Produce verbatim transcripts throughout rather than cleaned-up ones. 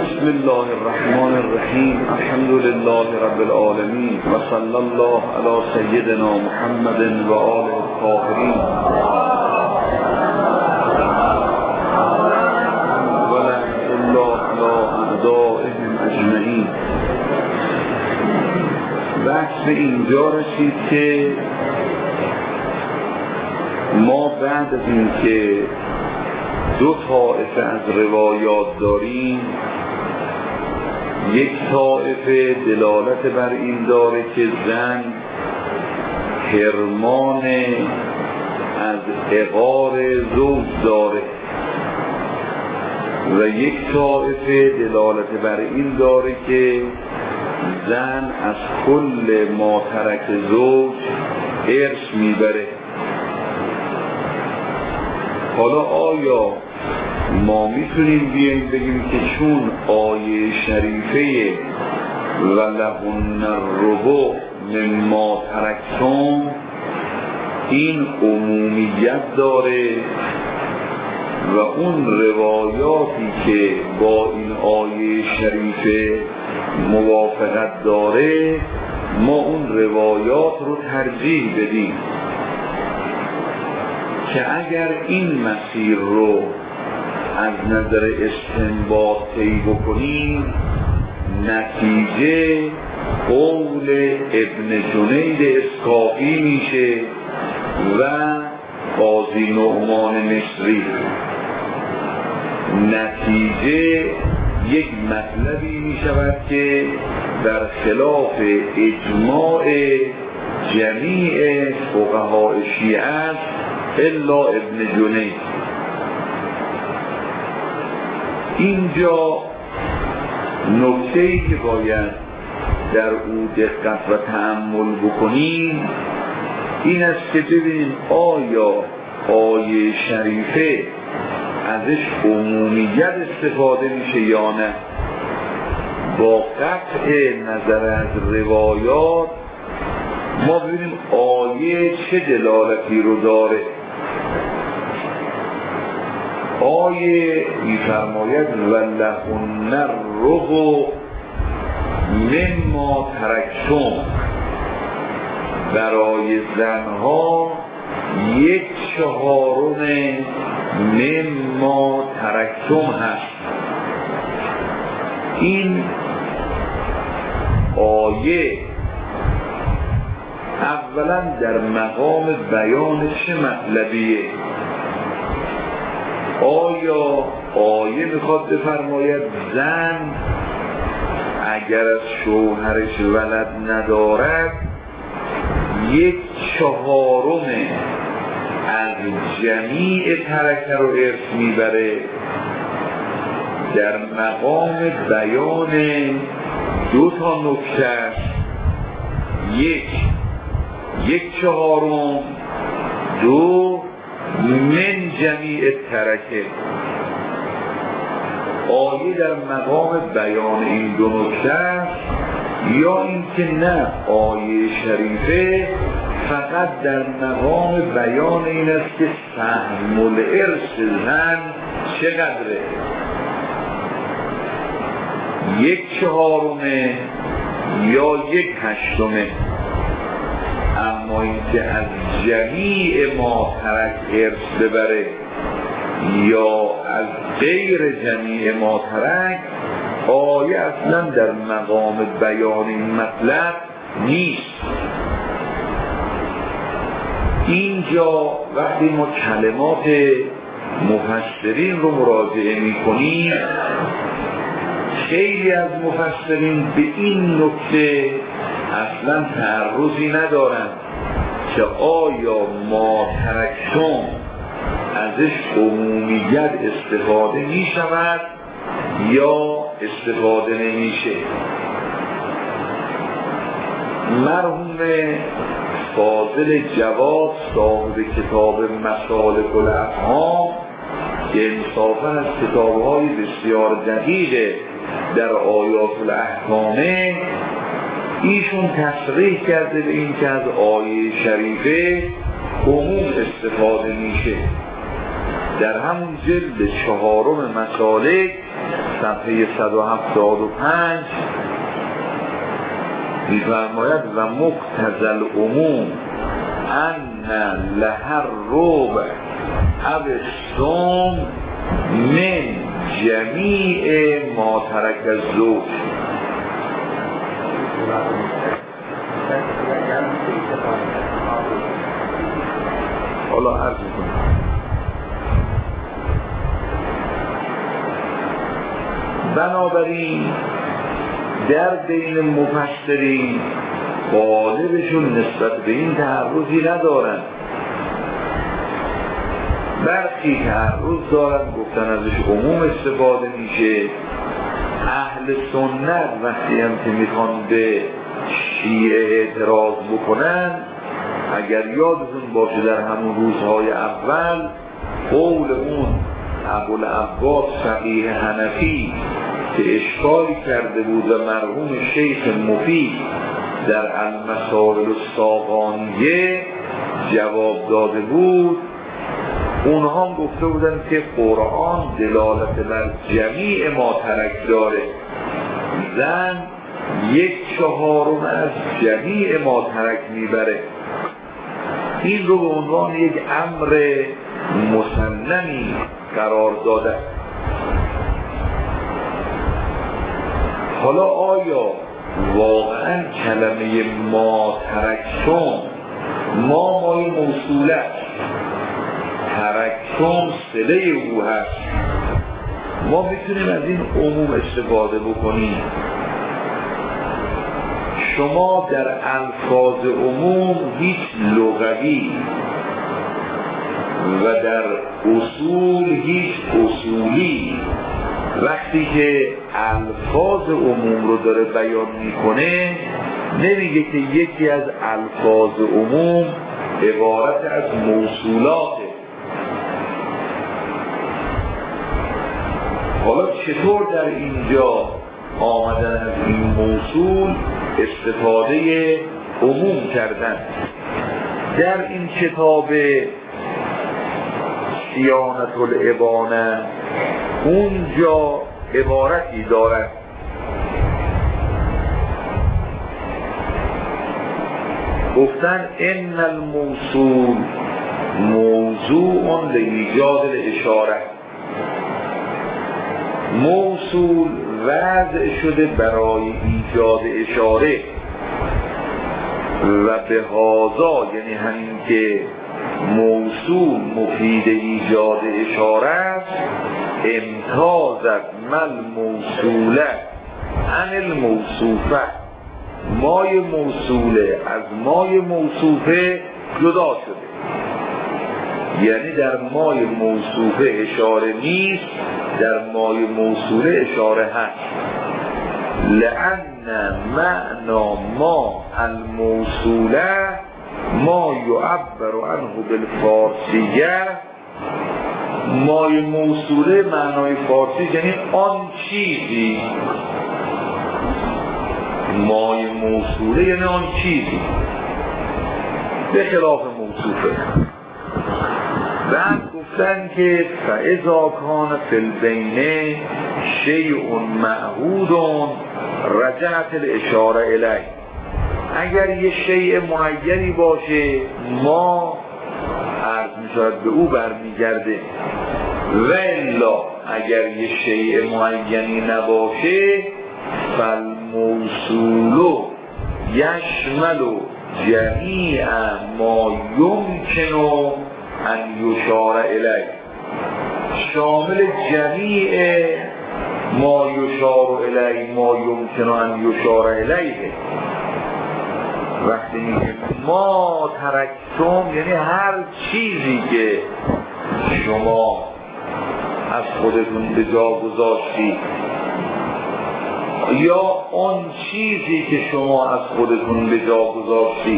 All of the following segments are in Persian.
بسم الله الرحمن الرحیم. الحمد لله رب العالمین و صلی الله علی سیدنا محمد و آله الطاهرین و لعنة الله علی اعدائهم اجمعین. بحث به اینجا رسید که ما بعد از این که دو طائفه از روایات داریم، یک طائفه دلالت بر این داره که زن حرمان از عقار زوج داره و یک طائفه دلالت بر این داره که زن از کل ما ترک زوج ارث میبره. حالا آیا ما میتونیم بیاییم بگیم که چون آیه شریفه و لهن الربع مما ترکتم این عمومیت داره و اون روایاتی که با این آیه شریفه موافقت داره ما اون روایات رو ترجیح بدیم که اگر این مسیر رو از نظر استنباط طی بکنیم نتیجه قول ابن جنید اسکافی میشه و قاضی نعمان مصری. نتیجه یک مطلبی میشود که در خلاف اجماع جمیع فقهای شیعه است الا ابن جنید. اینجا نکته‌ای که باید در او دقت و تأمل بکنیم این است که ببینیم آیا آیه شریفه ازش عمومیت استفاده میشه یا نه. با قطع نظر از روایات ما ببینیم آیه چه دلالتی رو داره. آیه می‌فرماید ولهن الربع مما ترکتم، برای زنها یک چهارم مما ترکتم هست. این آیه اولا در مقام بیان چه مطلبیه؟ آیا آیه میخواد بفرماید زن اگر از شوهرش ولد ندارد یک چهارم از جمیع ترکه رو ارث میبره؟ در مقام بیان دو تا نکته است. یک یک چهارم، دو من جمیع ترکه. آیه در مقام بیان این دو نکته است یا اینکه نه آیه شریفه فقط در مقام بیان این است که سهم الارث زن چقدره؟ یک چهارمه یا یک هشتمه؟ اما اینکه از جمیع ما ترک ارث ببره یا از غیر جمیع ما ترک آیه اصلا در مقام بیان این مطلب نیست. اینجا وقتی ما کلمات مفسرین رو مراجعه می کنیم خیلی از مفسرین به این نکته اصلا تعرضی ندارن که آیا ما ترکتم ازش عمومیت استفاده می شود یا استفاده نمیشه. مرحوم فاضل جواد صاحب کتاب مسالک الافهام که انصافا از کتاب‌های بسیار دقیق در آیات الاحکامه ایشون تصریح کرده به این که از آیه شریفه عموم استفاده میشه در همون جلد چهارم مسالک صفحه صد و هفتاد و پنج می‌فرماید و مقتضی العموم ان لهر ربع او السم من جمیع ما ترک الزوج. حالا عرض می‌کنم بنابراین در بین مفسرین غالبشون نسبت به این تعرضی ندارن، برخی تعرض دارن، گفتن ازش عموم استفاده میشه. اهل سنت وقتی هم که میخوان به شیعه اعتراض بکنن، اگر یادتون باشه در همون روزهای اول قول اون ابوالعباس فقیه حنفی که اشکالی کرده بود و مرحوم شیخ مفید در المسائل الساقانیه جواب داده بود، اونها هم گفته بودن که قرآن دلالت بر جمیع ما ترک داره، زن یک چهارم از جمیع ما ترک میبره. این رو به عنوان یک امر مسننی قرار داده. حالا آیا واقعا کلمه ما ترکتم، ما مای موصوله، ترکتم صله او هست، ما میتونیم از این عموم استفاده بکنیم؟ شما در الفاظ عموم هیچ لغوی و در اصول هیچ اصولی وقتی که الفاظ عموم رو داره بیان میکنه نمیگه که یکی از الفاظ عموم عبارت از موصولاته. حالا چطور در اینجا آمدن از این موصول استفاده عموم کردن؟ در این کتاب صیانة الابانه اونجا عبارتی دارد، گفتن ان الموصول موضوع لایجاد الاشاره، موصول وضع شده برای ایجاد اشاره و به هازا، یعنی همین که موصول مفید ایجاد اشاره است، امتازت مل موصوله عن الموصوفه، مای موصوله از مای موصوفه جدا شده، یعنی در مای موصوفه اشاره نیست، در مای موصوله اشاره هست. لأن معنی ما الموصوله ما یعبر عنه بالفارسیه، مای موصوله معنای فارسی یعنی آن چیزی، مای موصوله یعنی آن چیزی به خلاف موصوفه. بعد گفتن که فاذا کان فی البین شیء معهود رجعت الاشاره الیه، اگر یه شیء معینی باشه ما عرض میشود به او برمیگرده، و الا اگر یه شیء معینی نباشه فالموصول یشمل جمیع ما یمکن ان یشار الیه، شامل جمیع ما یشار الیه ما یمکن ان یشار الیه. وقتی میگه ما ترکتم یعنی هر چیزی که شما از خودتون به جا گذاشتید، یا آن چیزی که شما از خودتون به جا گذاشتید.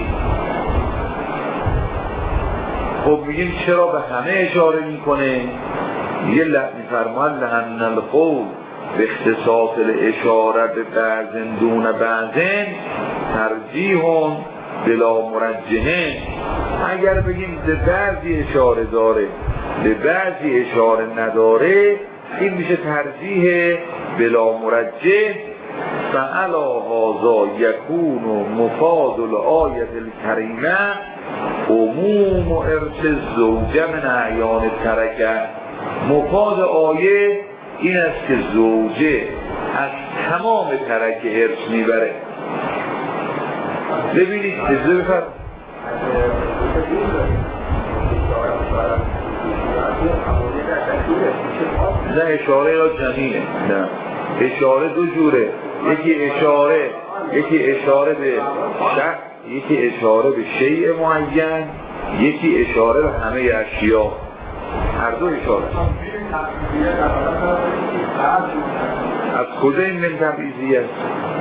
خب میگیم چرا به همه اشاره میکنه؟ یه لحظی فرمان لحن القول به اختصاص الاشاره به بعضن دون بعضن ترجیحون بلا مرجحه. اگر بگیم به بعضی اشاره داره به بعضی اشاره نداره، این میشه ترجیح بلا مرجح. فعلا هذا یکون مفاد الآیة الکریمه عموم ارث الزوجه من اعیان ترکه. مفاد آیه این است که زوجه از تمام ترکه ارث میبره. ببینید اجازه بفرمایید نه اشاره یا جمیعه، نه اشاره دو جوره، یکی اشاره یکی اشاره به شخص، یکی اشاره به شیء معین، یکی اشاره به همه اشیا. هر دو اشاره. از کجا این من تبعیضی است؟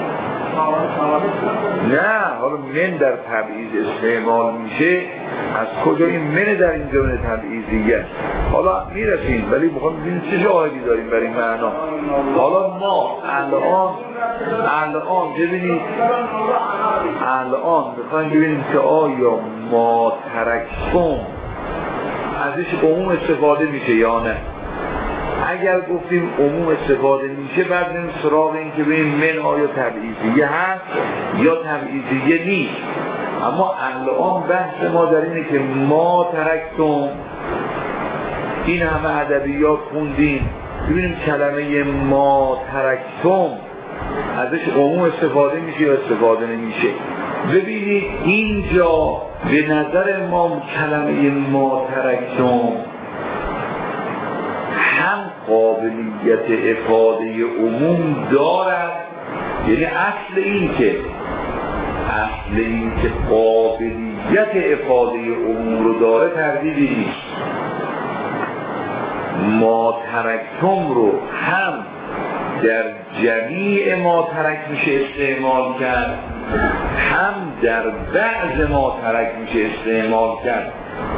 نه حالا من در تبعیض استعمال میشه، از کجا این من در اینجا من تبعیضی است؟ حالا میرسیم، ولی میخوام ببینیم چه شاهدی داریم برای معنا. حالا ما الان الان ببینید الان میخوایم ببینیم که آیا ما ترکتم ازش عموم استفاده میشه یا نه. اگر گفتیم عموم استفاده میشه، بعد بریم سراغ این که ببینیم من آیا تبعیضیه هست یا تبعیضیه نیست. اما الان بحث ما در اینه که ما ترکتم، این همه ادبیات خوندیم، ببینیم کلمه ما ترکتم ازش عموم استفاده میشه یا استفاده نمیشه. ببینید اینجا به نظر ما کلمه ما ترکتم هم قابلیت افاده عموم دارد، یعنی اصل این که اصل این که قابلیت افاده عموم رو داره تردیدی نیست. ما ترکتم رو هم در جمیع ما ترک میشه استعمال کرد، هم در بعض ما ترک میشه استعمال کرد.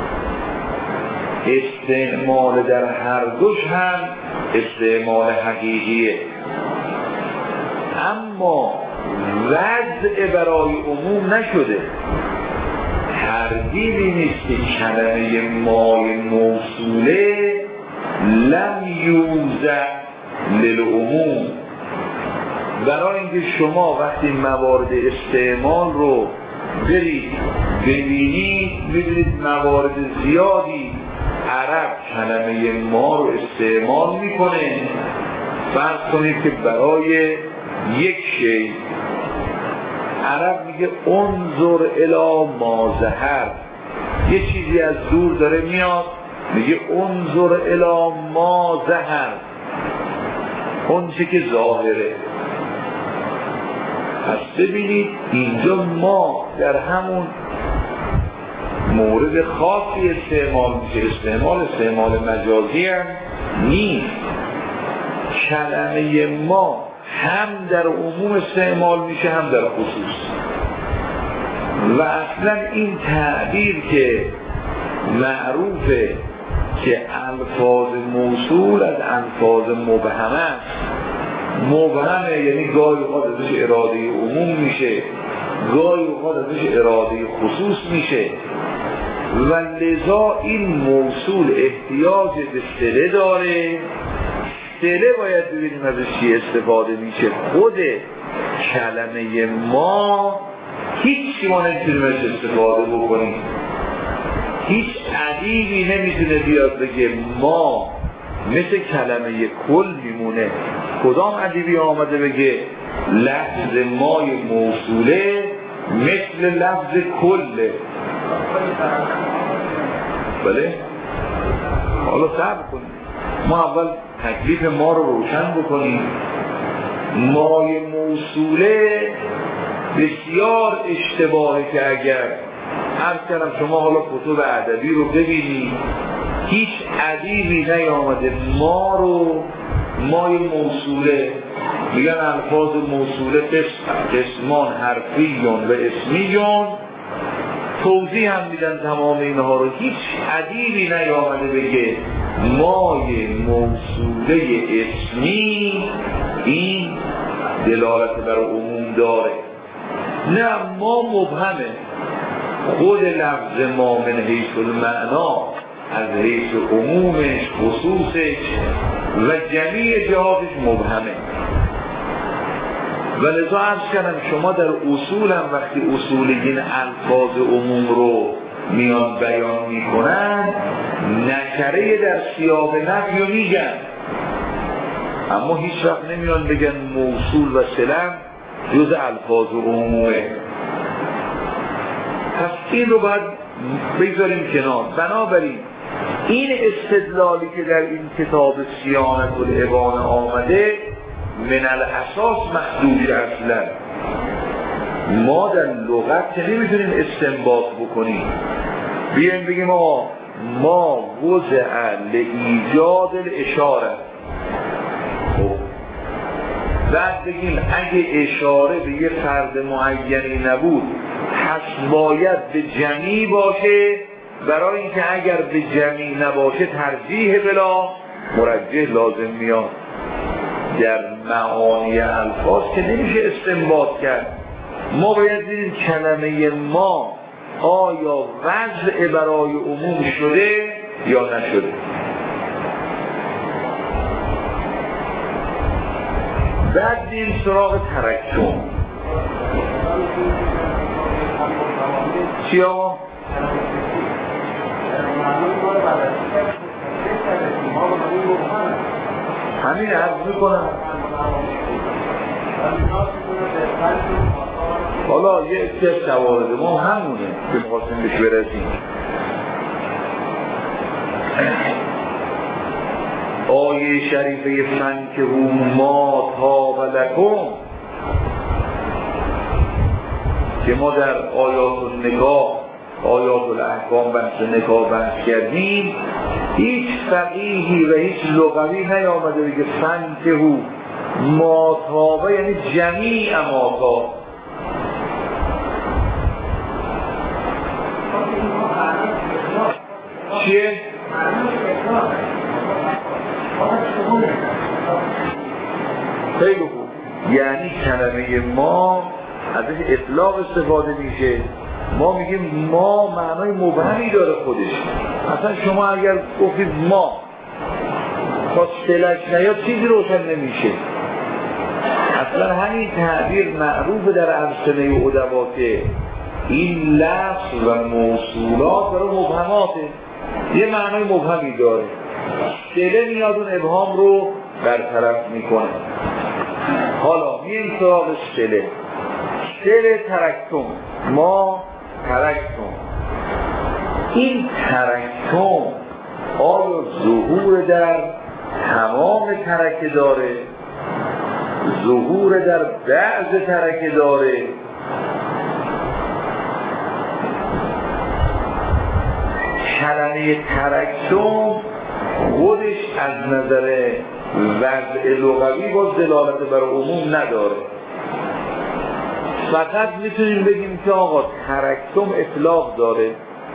استعمال در هر دوش هم استعمال حقیقیه، اما وضع برای عموم نشده. تردیدی نیست که کلمه مای موصوله لم یوزع للعموم. برای اینکه شما وقتی موارد استعمال رو برید ببینید، ببینید موارد زیادی عرب کلمه ما رو استعمال میکنه. فرض کنید که برای یک شی عرب میگه انظر الی ما ظهر، یه چیزی از دور داره میاد، میگه انظر الی ما ظهر، اون چه که ظاهره. پس ببینید اینجا ما در همون مورد خاصی استعمال میشه، استعمال استعمال مجازی هم نیست. کلمه ما هم در عموم استعمال میشه هم در خصوص. و اصلا این تعبیر که معروفه که الفاظ موصول از الفاظ مبهمه است، مبهمه یعنی گاهی اوقات ازش اراده عموم میشه، گاهی اوقات ازش اراده خصوص میشه. و لذا این موصول احتیاج به صله داره. صله باید ببینیم ازش چی استفاده میشه. خود کلمه ما هیچی ما نمیتونیم ازش استفاده بکنیم. هیچ ادیبی نمیتونه بیاد بگه ما، مثل کلمه کل میمونه. کدام ادیبی آمده بگه لفظ مای موصوله مثل لفظ کله؟ بله؟ حالا صبر کنیم، ما اول تکلیف ما رو روشن بکنیم. مای موصوله بسیار اشتباهه که اگر عرض کردم شما حالا کتب ادبی رو ببینید، هیچ ادیبی نیامده ما رو مای موصوله، میگن الفاظ موصوله قسمان حرفیون و اسمیون، توضیح هم میدن تمام اینها رو. هیچ ادیبی نیامده بگه مای موصوله اسمی این دلالت بر عموم داره. نه، ما مبهمه. خود لفظ ما من حیث المعنا از حیث عمومش، خصوصش و جمیع جهاتش مبهمه. و لذا عرض کردم شما در اصول هم وقتی اصولین الفاظ عموم رو میان بیان میکنن، نکره در سیاق نفی رو میگن، اما هیچ وقت نمیان بگن موصول و سلم جز الفاظ عمومه. پس این رو باید بگذاریم کنار. بنابراین این استدلالی که در این کتاب صیانة الابان آمده من الاساس مخدوش اصلا. ما در لغت نمیتونیم استنباط بکنیم بیایم بگیم آقا ما وضع لایجاد الاشاره، بعد بگیم اگه اشاره به یه فرد معینی نبود پس باید به جمیع باشه، برای اینکه اگر به جمیع نباشه ترجیح بلا مرجح لازم میاد. در معانی الفاظ که نمیشه استنباط کرد. ما باید دیدیم کلمه ما آیا وضع برای عموم شده یا نشده. بعد دیم سراغ ترکم. چی آقا؟ همین عرض میکنم. حالا یه اکتیب شوارده ما همونه که مخواستیم بهش برسیم. آیه شریفه فنکحوا ما طاب لکم که ما در آیات النکاح، آیات الاحکام بحث نکاح بحث کردیم، هیچ فقیهی و هیچ لغوی نیامده بگه فنکحوا ما طاب یعنی جمیع ما طاب. چیه؟ خیلی خوب. یعنی کلمه ما ازش اطلاق استفاده میشه. ما میگیم ما معنای مبهمی داره خودش. اصلا شما اگر گفتید ما تا سلک نیاد چیزی روشن نمیشه. اصلا همین تعبیر معروف در افسانه ادبا که این لفظ و موصولات برای مبهماته، یه معنای مبهمی داره. سله میاد اون ابهام رو برطرف میکنه. حالا مییم سراغ سله. سله ترکتم، ما ترکتم. این ترکتم آیا ظهور در تمام ترکه داره؟ ظهور در بعض ترکه داره؟ کلمه ترکتم خودش از نظر وضع لغوی باز دلالت بر عموم نداره. فقط میتونیم بگیم که آقا ترکتم اطلاق داره.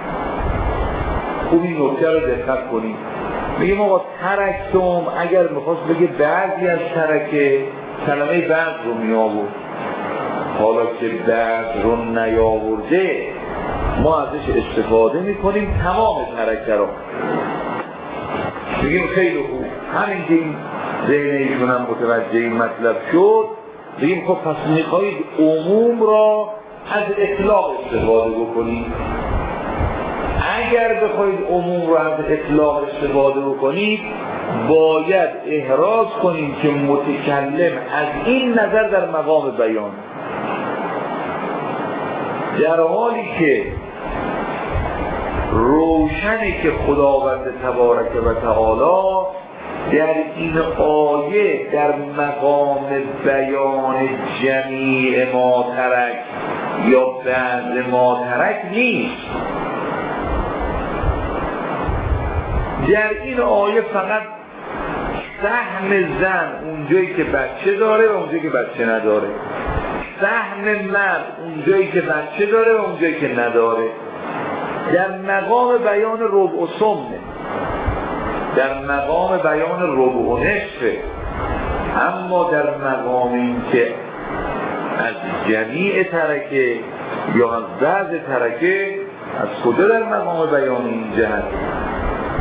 خوب این نکته رو دقت کنیم. میگیم آقا ترکتم اگر میخواست بگه بعضی از ترکه کلمه بعض رو می آورد. حالا که بعض رو نیاورده ما ازش استفاده میکنیم تمام ترکه رو. بگیم خیلی خوب، همین که این ذهن ایشون هم متوجه این مطلب شد، بگیم خب پس میخواید عموم را از اطلاق استفاده بکنید. اگر بخواید عموم را از اطلاق استفاده بکنید باید احراز کنید که متکلم از این نظر در مقام بیان، در حالی که روشنه که خداوند تبارک و تعالی در این آیه در مقام بیان جمیع ما ترک یا بعض ما ترک نیست. در این آیه فقط سهم زن اونجایی که بچه داره و اونجایی که بچه نداره، سهم مرد اونجایی که بچه داره و اونجایی که نداره. در مقام بیان ربع و سمنه، در مقام بیان ربع و نصفه. اما در مقام این که از جمیع ترکه یا از بعض ترکه، از کجا در مقام بیان این جهت؟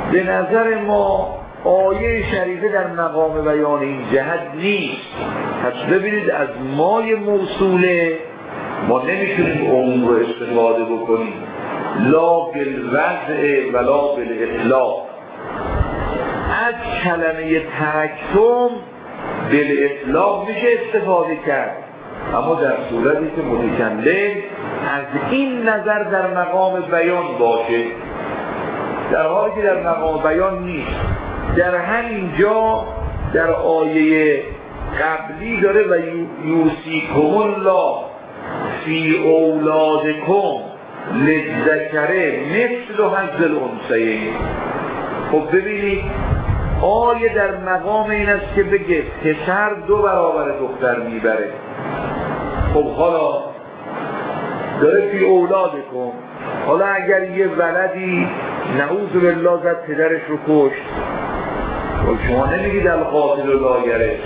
به نظر ما آیه شریفه در مقام بیان این جهت نیست. پس ببینید از مای موصوله ما نمیتونیم عموم رو استفاده بکنیم، لا بالوضع ولا بالاطلاق. از کلمه ترکتم بالاطلاق میشه استفاده کرد، اما در صورتی که متکلم از این نظر در مقام بیان باشه، در حالی که در مقام بیان نیست. در همین جا در آیه قبلی داره و یوصیکم الله فی اولادکم للذکر مثل حظ الانثیین. خب ببینید آیه در مقام این است که بگه پسر دو برابر دختر میبره. خب حالا داره فی اولادکم، حالا اگر یه ولدی نعوذ بالله زد پدرش رو کشت، خب شما نمیگید القاتل لا یرث.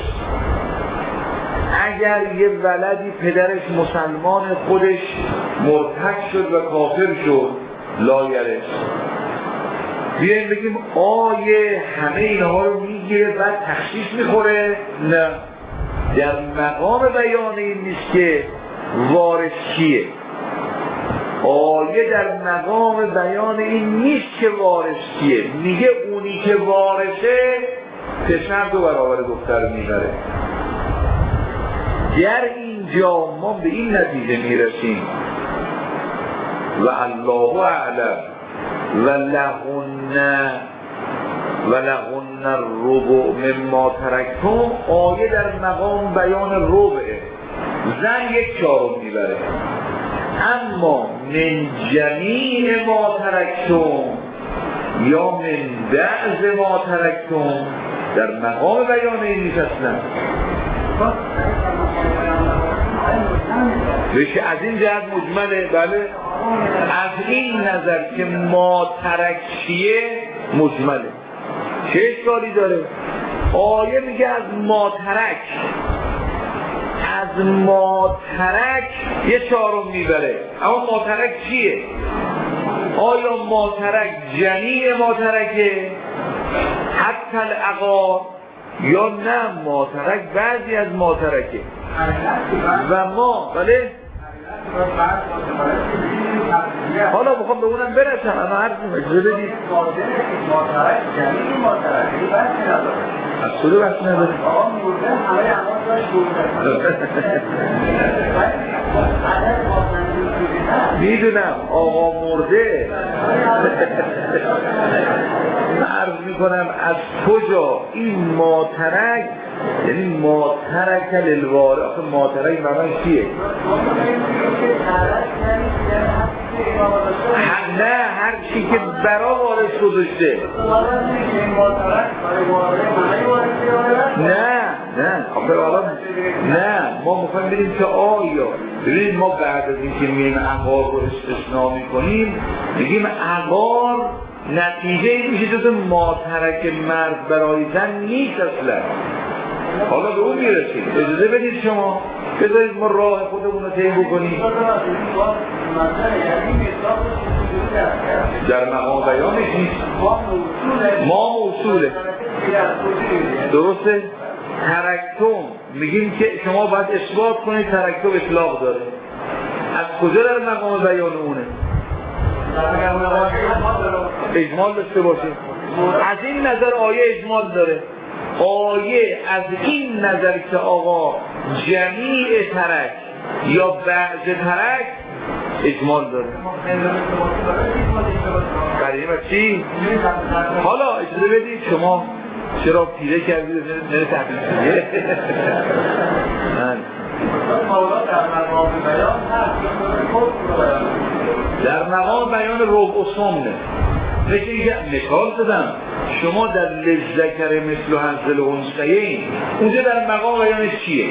اگر یه ولدی پدرش مسلمان خودش مرتد شد و کافر شد لا یرث، بیاییم بگیم آیه همه اینها رو میگیره بعد تخصیص میخوره؟ نه، در مقام بیان این نیست که وارث کیه. آیه در مقام بیان این نیست که وارث کیه، میگه اونی که وارثه پسر دو برابر دختر میبره. در اینجا ما به این نتیجه میرسیم و الله اعلم و لهن و لهن الربع مما ترکتم. آیه در مقام بیان ربعه، زن یک چهارم میبره، اما من جمیع ما ترکتم یا من بعض ما ترکتم در مقام بیان این نیست اصلا. بشه از این جهت مجمله. بله، از این نظر که ما ترک چیه مجمله. چه اشکالی داره؟ آیه میگه از ما ترک، از ما ترک یه چهارم میبره، اما ما ترک چیه؟ آیا ما ترک جمیع ما ترکه حتی العقار، یا نه ما ترک بعضی از ما ترکه؟ و ما بله حالا بخوام به اونم برسم، اما عرض مجزه بدید از سوله بحث نداره. میدونم آقا مرده. عرض میکنم از کجا این ماترک، یعنی ماترک للواره. آخه ماترک معنی چیه؟ نه، هر چی که برا وارث گذاشته. نه نه آخه حالا نه، ما میخوایم ببینیم که آیا ببینید ما بعد از اینکه میگیم عقار رو استثناء میکنیم میگیم عقار نتیجه این میشه جز ماترک مرد برای زن نیست اصلا. حالا به اون میرسید. اجازه بدید شما بذارید ما راه خودمون رو طی بکنیم. در مقام بیانش نیست، ما موصوله. درسته؟ ترکتم میگیم که شما باید اثبات کنید ترکتم اطلاق داره. از کجا در مقام بیان اونه؟ اجمال داشته باشه. از این نظر آیه اجمال داره. آیه از این نظر که آقا جمیع ترک یا بعض ترک اجمال داره. برای ما چی؟ حالا اجازه بدید شما چرا پیره کردید نره تحقیل شدیه؟ در مقام بیان ربع و ثمنه. مثل مثال زدم شما در للذکر مثل حظ الانثیین، اونجا در مقام بیانش چیه؟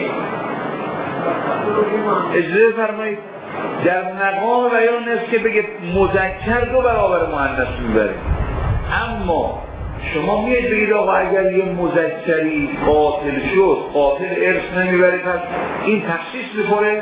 اجازه فرمایید در مقام بیان است که بگه مذکر دو برابر مؤنث میبره، اما شما میاد بگید آقا اگر یه مذکری قاتل شد قاتل ارث نمیبره، پس این تخصیص میخوره؟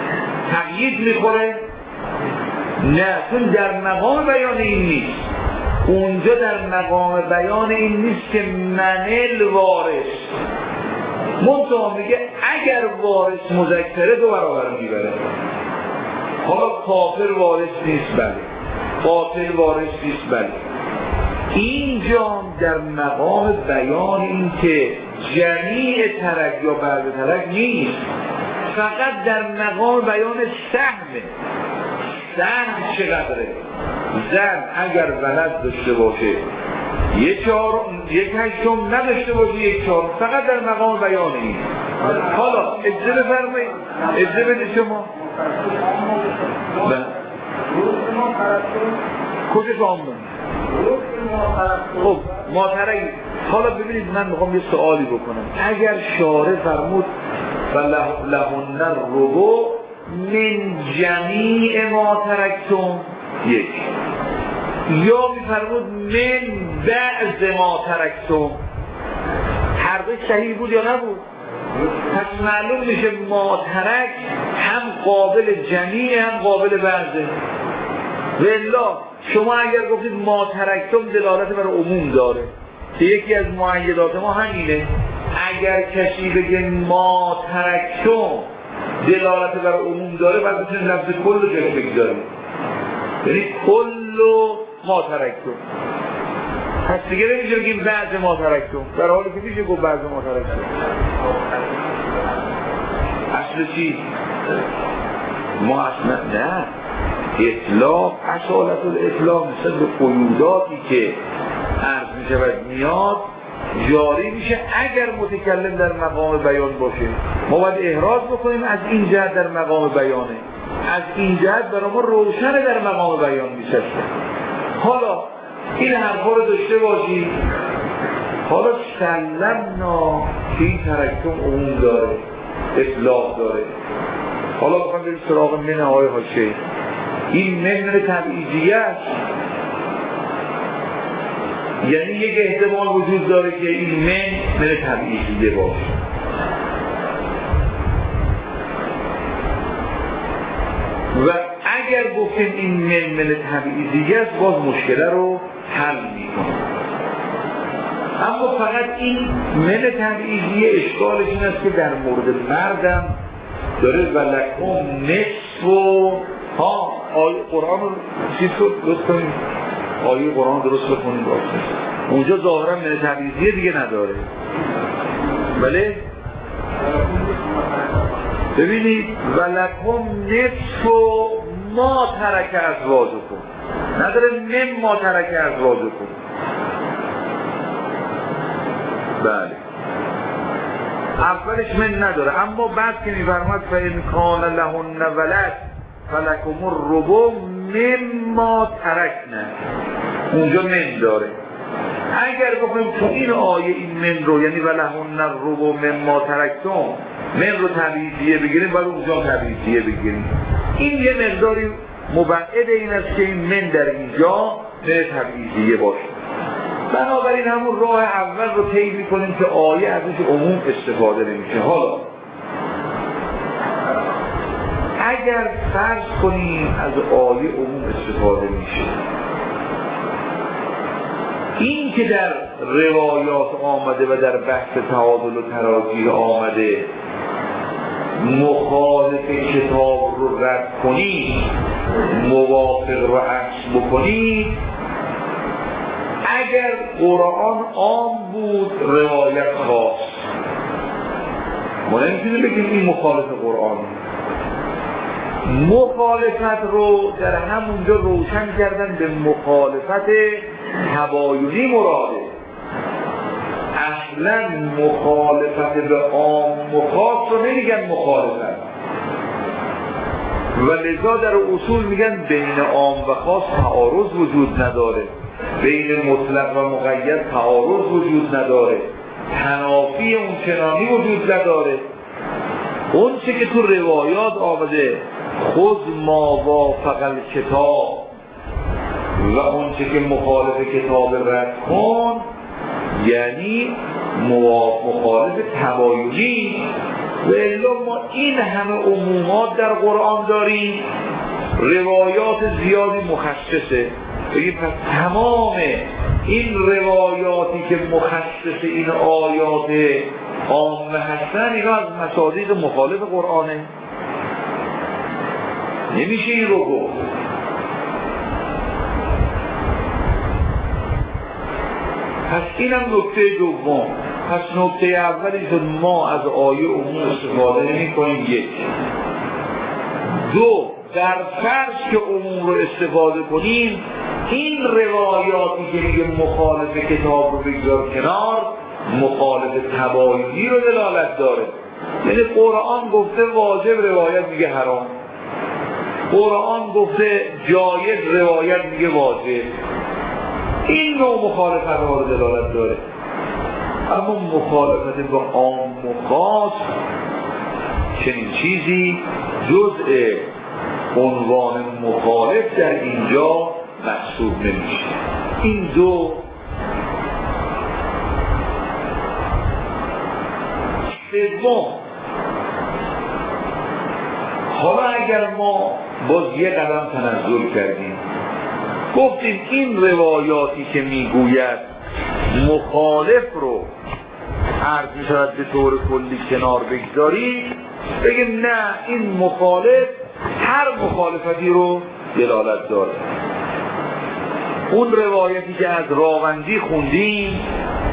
تقیید میخوره؟ نه، چون در مقام بیان این نیست. اونجا در مقام بیان این نیست که منل وارث، منطقه میگه اگر وارث مذکره دو برابر میبره. حالا کافر وارث نیست بله، قاتل وارث نیست بله. اینجا در مقام بیان این که جمیع ترک یا بعض ترک نیست، فقط در مقام بیان سهمه. سهم چقدره؟ زن اگر ولد داشته باشه یک چهار یک هشتم نداشته باشه یک چهار، فقط در مقام بیان این. حالا اجازه بفرمایید، اجازه بده شما کجا تو آمدن؟ خب ماترک. حالا ببینید من میخوام یه سوالی بکنم. اگر شارع فرمود و لهن الربع من جمیع ما ترکتم یک، یا میفرمود من بعض ما ترکتم، هر دو صحیح بود یا نبود؟ پس معلوم میشه ما ترک هم قابل جمیع هم قابل بعضه. والله شما اگر گفتید ما ترکتم دلالت بر عموم داره، یکی از مؤیدات ما همینه. اگر کسی بگه ما ترکتم دلالت بر عموم داره، بعد بتونیم لفظ کل رو جایی بگذاریم، یعنی کل ما ترکتم. پس دیگه نمیشه بگیم بعض ما ترکتم، در حالی که میشه گفت بعض ما ترکتم. اصل چی؟ ما اصلا نه اطلاق، اصالت الاطلاق مثل به قیوداتی که عرض میشه و میاد جاری میشه اگر متکلم در مقام بیان باشه. ما باید احراز بکنیم از این جهت در مقام بیانه، از این جهت برای ما روشن در مقام بیان میشه. حالا این حرفا رو داشته باشید. حالا سلمنا که این ترکتم عموم داره، اطلاق داره. حالا بخوام بریم سراغ من آقای حاشه. این من من تبعیضیه است، یعنی یک احتمال وجود داره که این من من تبعیضیه باشه. و اگر گفتیم این من من تبعیضیه است، باز مشکل رو حل میکنه. اما فقط این من تبعیضیه اشکالش این است که در مورد مردم داره ولکم نصف و ها آیه قرآن رو چیز رو درست کنیم، آیه قرآن درست بکنیم باشه. اونجا ظاهرا من تبعیضیه دیگه نداره. بله ببینید ولکم نصف و ما ترک ازواجکم، نداره من ما ترک ازواجکم. بله اولش من نداره، اما بعد که میفرماد فإن کان لهن ولد فلکم الربع مما ترکنا، اونجا من داره. اگر بخوایم تو این آیه این من رو، یعنی ولهن الربع مما ترکتم، من رو تبعیضیه بگیریم، بعد اونجا تبعیضیه بگیریم. این یه مقداری مبعد این است که این من در اینجا من تبعیضیه باشه. بنابراین همون راه اول رو طی می‌کنیم که آیه ازش عموم استفاده نمیشه. حالا اگر فرض کنیم از آیه عموم استفاده میشه، این که در روایات آمده و در بحث تعادل و تراجیح آمده مخالف کتاب رو رد کنید، موافق رو عکس بکنید، اگر قرآن عام بود روایت خاص، ما نمیتونیم بگیم این مخالف قرآن. مخالفت رو در همونجا روشن کردن به مخالفت تباینی مراده. اصلا مخالفت به عام و خاص رو نمیگن مخالفت، و لذا در اصول میگن بین عام و خاص تعارض وجود نداره، بین مطلق و مقید تعارض وجود نداره، تنافی اون چنانی وجود نداره. اون چه که تو روایات آمده خود ما وافق الکتاب و اون چه که مخالف کتاب رد کن، یعنی مخالف تباینی. و الا ما این همه عمومات در قرآن داریم، روایات زیادی مخصصه. بگیم پس تمام این روایاتی که مخصص این آیات عامه هستن اینا از مصادیق مخالف قرآنه؟ نمیشه این رو گفت. پس اینم نکته دوم. پس نکته اولی که ما از آیه عموم استفاده نمی کنیم. یک. دو، در فرض که عموم رو استفاده کنیم این روایاتی که میگه مخالف کتاب رو بگذار کنار، مخالف تبایینی رو دلالت داره. یعنی قرآن گفته واجب، روایت میگه حرام. قرآن گفته جایز، روایت میگه واجب. این نوع مخالفت ها رو دلالت داره. اما مخالفت با عام و خاص چنین چیزی جزء عنوان مخالف در اینجا محسوب نمیشه. این دو. سوم، حالا اگر ما باز یه قدم تنزل کردیم گفتیم این روایاتی که میگوید مخالف رو عرض میشود به طور کلی کنار بگذارید، بگیم نه، این مخالف هر مخالفتی رو دلالت داره. اون روایتی که از راوندی خوندیم،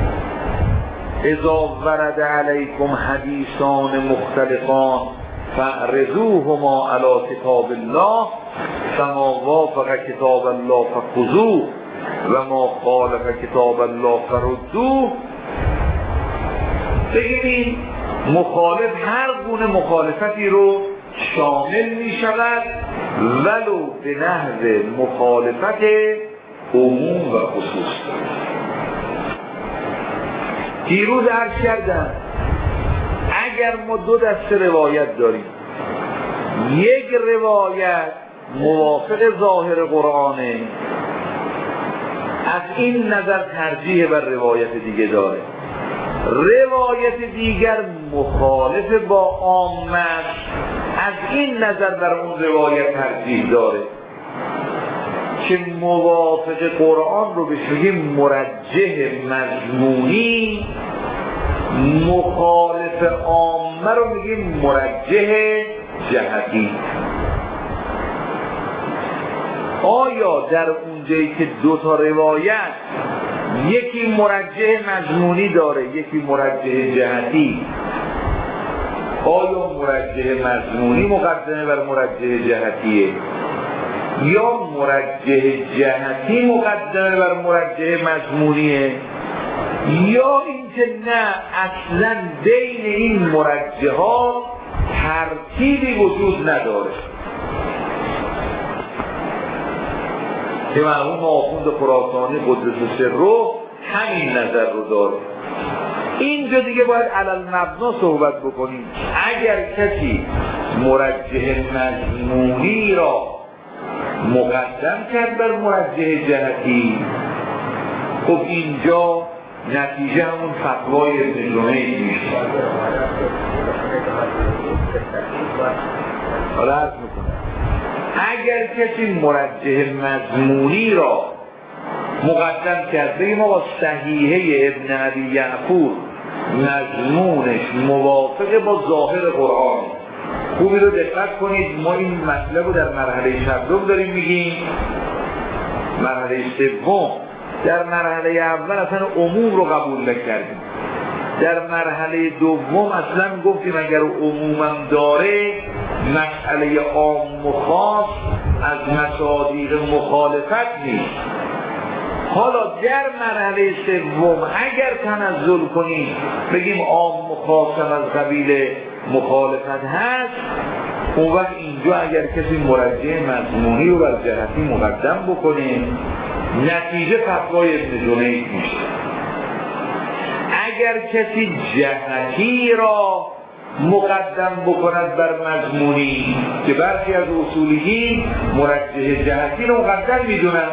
اذا ورد علیکم حدیثان مختلفان فاعرضوهما علی کتاب الله فما وافق کتاب الله فخذوه و ما خالف کتاب الله فردوه. بگیم مخالف هر گونه مخالفتی رو شامل می شود ولو به نحو مخالفت عموم و خصوص. دیروز عرض کردم اگر ما دو دسته روایت داریم، یک روایت موافق ظاهر قرآنه، از این نظر ترجیح بر روایت دیگه داره، روایت دیگر مخالف با عامه، از این نظر بر اون روایت ترجیح داره که موافق قرآن رو بهش میگیم مرجح مضمونی، مخالف عامه رو میگیم مرجح جهتی. آیا در اونجایی که دو تا روایت یکی مرجح مضمونی داره یکی مرجح جهتی، آیا مرجح مضمونی مقدمه بر مرجح جهتیه یا مرجح جهتی مقدمه بر مرجح مضمونیه، یا اینکه نه اصلا بین این مرجحات ترتیبی وجود نداره؟ که مرحوم آخوند خراسانی قدس سره همین نظر رو داره. اینجا دیگه باید علل مبنا صحبت بکنیم. اگر کسی مرجح مضمونی را مقدم کرد بر مرجح جهتی، خب اینجا نتیجه همون فتوای ابن جنید میشه. حالا عرض میکنم اگر کسی مرجح مضمونی را مقدم کرد، بگیم آقا صحیحه ابن ابی یعفور مضمونش موافق با ظاهر قرآن. خوبی رو دقت کنید، ما این مطلب رو در مرحله شبدم داریم میگیم، مرحله سوم. در مرحله اول اصلا عموم رو قبول نکردیم، در مرحله دوم اصلا گفتیم اگر عمومم داره مسئله عام و خاص از مصادیق مخالفت نیست. حالا در مرحله سوم اگر تنزل کنیم بگیم عام و خاص از قبیل مخالفت هست، اون وقت اینجا اگر کسی مرجح مضمونی رو بر جهتی مقدم بکنه، نتیجه فتوای ابن جنید میشه. اگر کسی جهتی را مقدم بکند بر مضمونی، که برخی از اصولیین مرجح جهتی رو مقدم میدونن،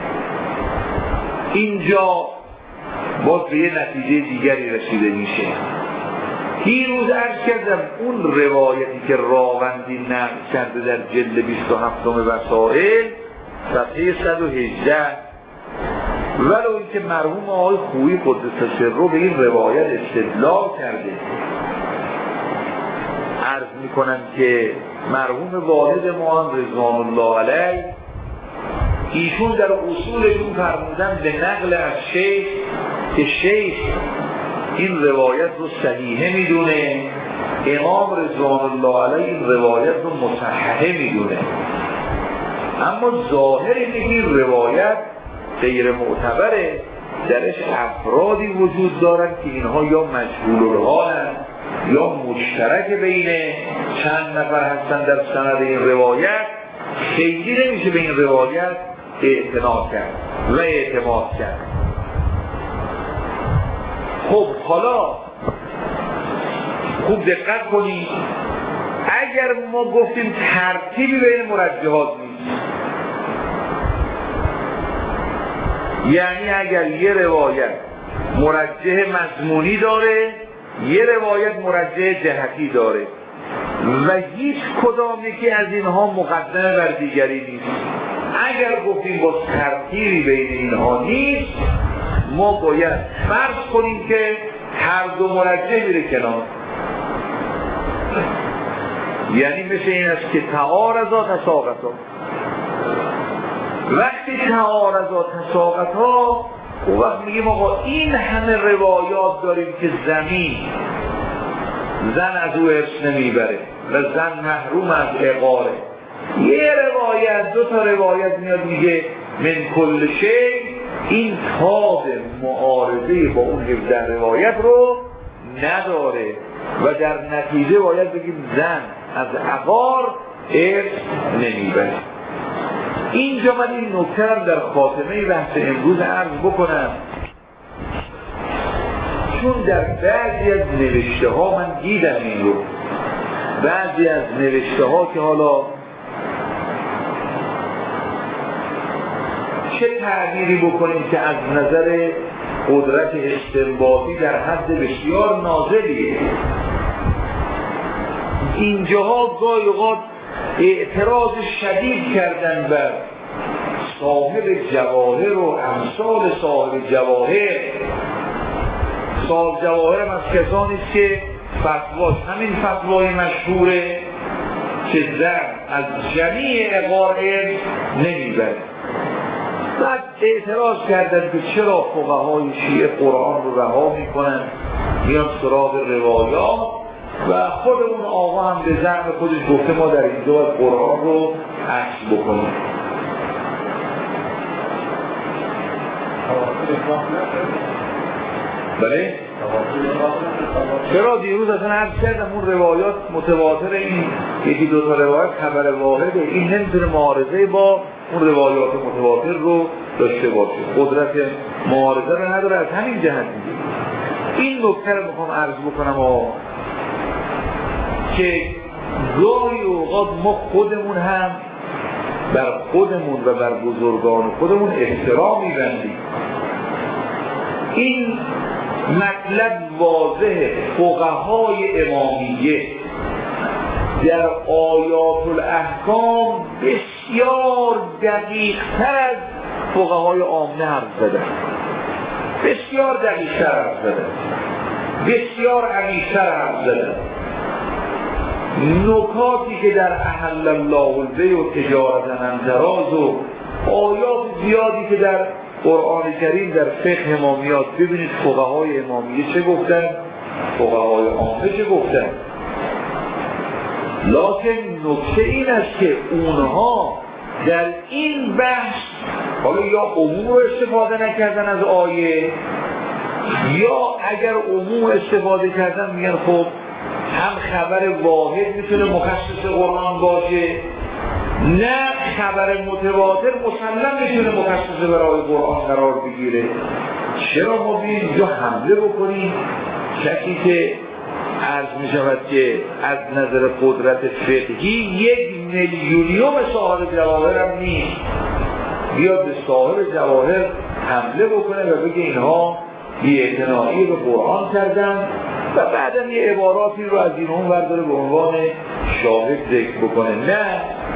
اینجا باز به یه نتیجه دیگری رسیده میشه. دیروز عرض کردم اون روایتی که راوندی نقل کرده در جلد بیست و هفتم وسائل صفحه صد و هجده. ولو اینکه مرحوم آقای خویی قدس سره به این روایت استدلال کرده، عرض میکنن که مرحوم والد ما هم رضوان الله علیه ایشون در اصولشون فرمودن به نقل از شیخ که شیخ این روایت رو صحیحه میدونه، امام رضوان الله علیه این روایت رو مصححه میدونه. اما ظاهر اینه که این روایت غیر معتبره، درش افرادی وجود دارن که اینها یا مجهول الحالن یا مشترک بین چند نفر هستن در سند این روایت، خیلی نمیشه به این روایت اعتنا کرد و اعتماد کرد. خب حالا خوب دقت کنید، اگر ما گفتیم ترتیبی بین مرجحات نیست، یعنی اگر یه روایت مرجح مضمونی داره، یه روایت مرجح جهتی داره و هیچ کدام یکی از اینها مقدمه بر دیگری نیست، اگر گفتیم با ترتیبی بین اینها نیست، ما باید فرض کنیم که هر دو مرجح میره کنار. یعنی مثل این است که تعارضا تساقطا. وقتی تعارضا تساقطا، اون وقت میگیم آقا این همه روایات داریم که زمین زن از او ارث نمیبره و زن محروم از عقاره، یه روایت دو تا روایت میاد میگه من کل شی، این تاب معارضه با اون هفده روایت رو نداره و در نتیجه باید بگیم زن از عقار ارث نمیبره. اینجا من این نکته در خاتمه بحث امروز عرض بکنم، چون در بعضی از نوشته ها من دیدم این رو، بعضی از نوشته ها که حالا چه تعبیری بکنیم که از نظر قدرت استنباطی در حد بسیار نازلیه، اینجاها گاهی اوقات اعتراض شدید کردن بر صاحب جواهر و امثال صاحب جواهر. صاحب جواهر هم از کسانی است که فتواش همین فتوای مشهوره که زن از جمیع عقار نمیبره. بعد اعتراض کردن که چرا فقهای شیعه قرآن رو رها میکنن، میان سراغ روایات و خود اون آقا هم به زعم خودش گفته ما در اینجا قرآن رو عکس بکنیم. بله؟ چرا دیروز اصلا عرض کردم اون روایات متواتر، این یکی دو تا روایت خبر واحده، این نمیتونه معارضه با اون روایات متواتر رو داشته باشه، قدرت معارضه رو نداره. از همین جهت میگه این نکته رو میخوام عرض بکنم آه. که گاهی اوقات ما خودمون هم بر خودمون و بر بزرگان خودمون احترام می‌بندیم. این مطلب واضحه، فقهای امامیه در آیات الاحکام بسیار دقیق‌تر از فقهای عامه حرف زدن، بسیار دقیق‌تر حرف زدن، بسیار عمیق‌تر حرف زدن. نکاتی که در احل الله البیع و تجارت انتراز و آیات زیادی که در قرآن کریم در فقه امامیات، ببینید فقهای امامیه چه گفتن، فقهای عامه چه گفتن. لکن نکته این است که اونها در این بحث حالا یا عموم رو استفاده نکردن از آیه، یا اگر عموم استفاده کردن میگن خب هم خبر واحد میتونه مخصص قرآن باشه، نه خبر متواتر مسلم میتونه مخصص برای قرآن قرار بگیره. چرا ما بیم اینجا حمله بکنیم کسی که عرض میشود که از نظر قدرت فقهی یک میلیونیوم صاحب جواهر هم نیست، بیاد به صاحب جواهر حمله بکنه و بگه اینها بی‌اعتنایی به قرآن کردن و بعدا یه عباراتی رو از این اون برداره به عنوان شاهد ذکر بکنه. نه،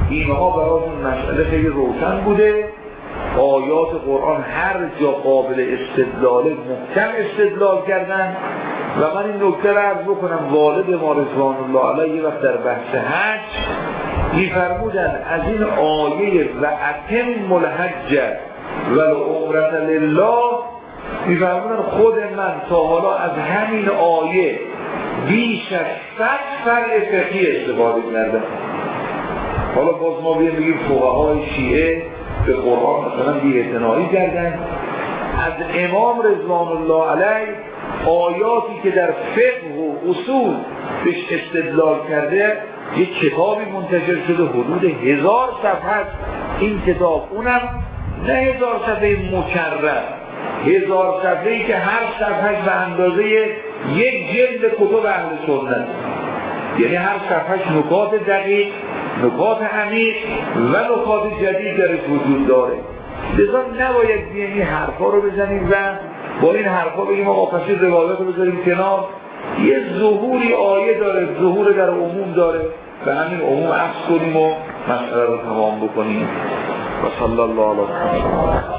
اینها براشون مسئله خیلی روشن بوده. آیات قرآن هر جا قابل استدلال محکم استدلال کردن. و من این نکته را عرض بکنم، والد ما رضوان الله علیه وقت در بحث حج می‌فرمودند از این آیه و اتم الحج والعمرة لله، می‌فرمودند خود من تا حالا از همین آیه بیش از صد فرع فقهی استفاده کردم. حالا باز ما بگیم فقهای شیعه به قرآن مثلا بی‌اعتنایی کردن. از امام رضوان الله علیه آیاتی که در فقه و اصول بهش استدلال کرده یک کتابی منتشر شده حدود هزار صفحه. این کتاب اونم نه هزار صفحه مکرر، هزار صفحه‌ای که هر صفحهش به اندازه یک جلد کتب اهل سنت، یعنی هر صفحهش نکات دقیق، نکات عمیق و نکات جدید درش وجود داره. لذا نباید بیایم این حرفا رو بزنیم و با این حرفا بگیم آقا پس روایات رو بذاریم کنار. یه ظهوری آیه داره، ظهور در عموم داره، به همین عموم عکس کنیم و مسئله رو تمام بکنیم. و صلی الله علیه و سلم.